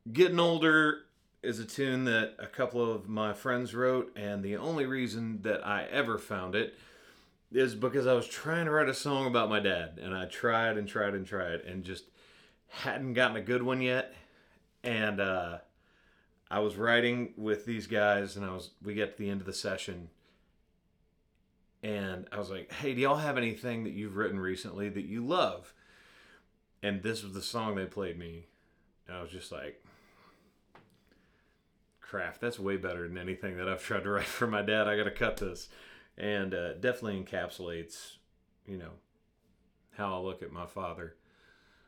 Getting Older is a tune that a couple of my friends wrote, and the only reason that I ever found it is because I was trying to write a song about my dad, and I tried and tried and tried, and just hadn't gotten a good one yet. And I was writing with these guys, and we get to the end of the session, and I was like, "Hey, do y'all have anything that you've written recently that you love?" And this was the song they played me. And I was just like, "Craft, that's way better than anything that I've tried to write for my dad. I got to cut this," and definitely encapsulates, you know, how I look at my father.